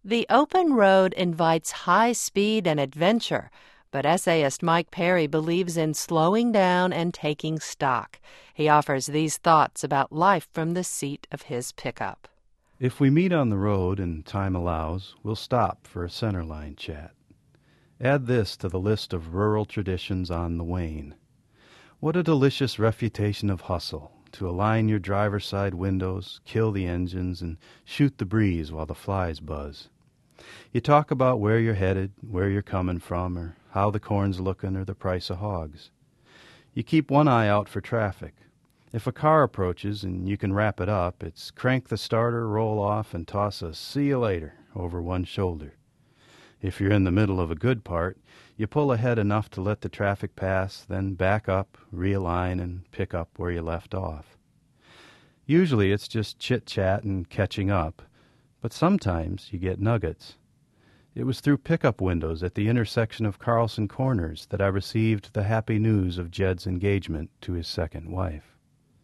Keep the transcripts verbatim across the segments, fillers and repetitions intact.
The open road invites high speed and adventure, but essayist Mike Perry believes in slowing down and taking stock. He offers these thoughts about life from the seat of his pickup. If we meet on the road and time allows, we'll stop for a centerline chat. Add this to the list of rural traditions on the wane. What a delicious refutation of hustle, to align your driver's side windows, kill the engines, and shoot the breeze while the flies buzz. You talk about where you're headed, where you're coming from, or how the corn's looking, or the price of hogs. You keep one eye out for traffic. If a car approaches and you can wrap it up, it's crank the starter, roll off, and toss a "see you later" over one shoulder. If you're in the middle of a good part, you pull ahead enough to let the traffic pass, then back up, realign, and pick up where you left off. Usually it's just chit-chat and catching up, but sometimes you get nuggets. It was through pickup windows at the intersection of Carlson Corners that I received the happy news of Jed's engagement to his second wife.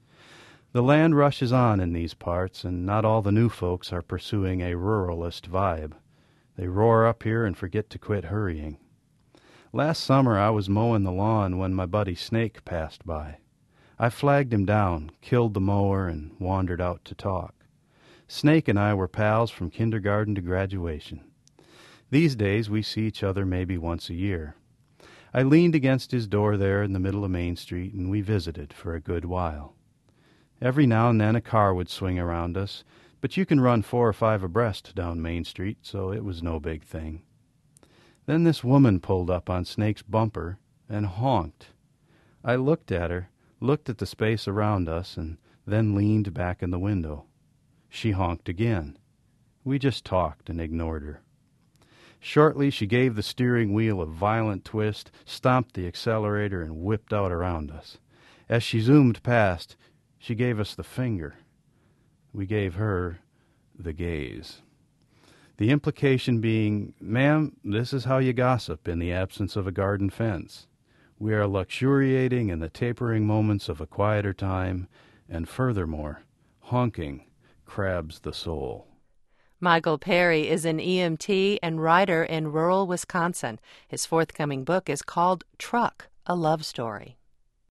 The land rushes on in these parts, and not all the new folks are pursuing a ruralist vibe. They roar up here and forget to quit hurrying. Last summer I was mowing the lawn when my buddy Snake passed by. I flagged him down, killed the mower, and wandered out to talk. Snake and I were pals from kindergarten to graduation. These days we see each other maybe once a year. I leaned against his door there in the middle of Main Street, and we visited for a good while. Every now and then a car would swing around us, but you can run four or five abreast down Main Street, so it was no big thing. Then this woman pulled up on Snake's bumper and honked. I looked at her, looked at the space around us, and then leaned back in the window. She honked again. We just talked and ignored her. Shortly she gave the steering wheel a violent twist, stomped the accelerator, and whipped out around us. As she zoomed past, she gave us the finger. We gave her the gaze. The implication being, "Ma'am, this is how you gossip in the absence of a garden fence. We are luxuriating in the tapering moments of a quieter time, and furthermore, honking crabs the soul." Michael Perry is an E M T and writer in rural Wisconsin. His forthcoming book is called Truck, a Love Story.